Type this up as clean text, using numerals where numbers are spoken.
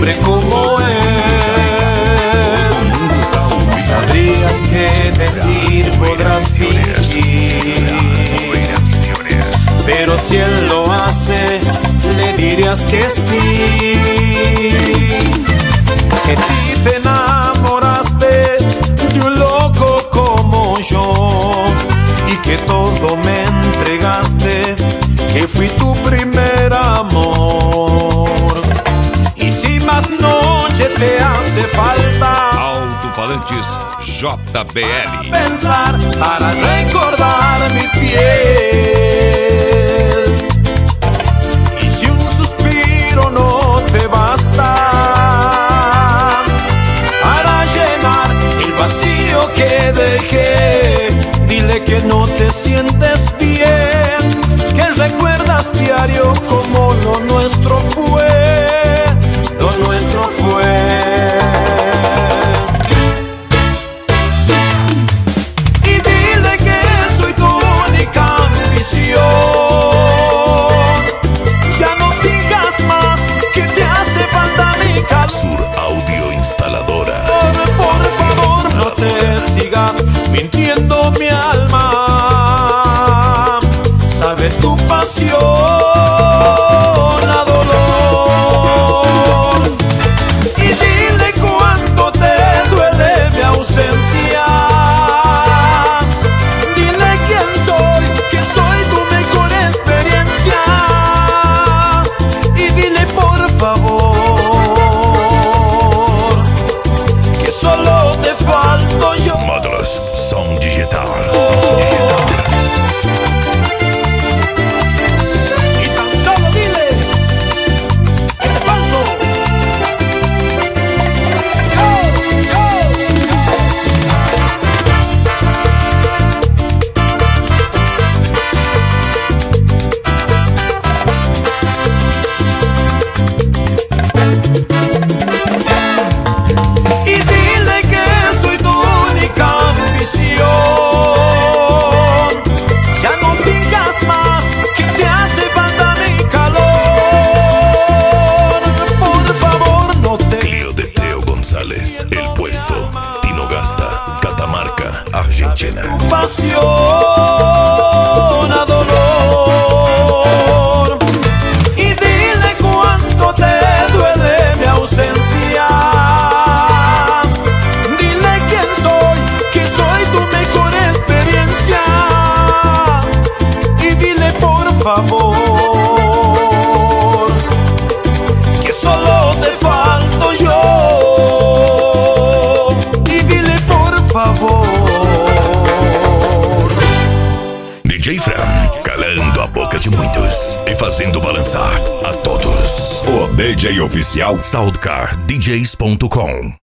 hombre como él. No sabrías qué decir, podrás fingir, pero si él lo hace, le dirías que sí. Que si te enamoraste de un loco como yo y que todo me entregaste, que fui tu primer amor. Y si más noche te hace falta Alto-falantes JBL. Pensar para recordar mi piel. Y si un suspiro no te basta para llenar el vacío que dejé, dile que no te sientes bien, que recuerdas diario como lo nuestro fue, lo nuestro fue. Y dile que soy tu única ambición. Ya no digas más que te hace falta mi calor. Sur Audio Instaladora. Por favor, no te sigas mintiendo mi alma. Sabe tu pasión a dolor. Y dile cuánto te duele mi ausencia. Dile quién soy, que soy tu mejor experiencia. Y dile por favor que solo te falto yo. Módulos Som Digital. Y tan solo dile que te falto. Y dile que soy tu única ambición. Ya no digas más que te hace falta mi calor. Por favor, no te Clio de Teo González. El Puesto. Tinogasta. Catamarca, Argentina. pasión a dolor. Y dile cuánto te duele mi ausencia. Dile quién soy, que soy tu mejor experiencia. Y dile por favor que solo te falto yo. Y dile por favor. DJ Fran, calando a boca de muitos e fazendo balançar a todos. O DJ oficial SoundcarDJs.com.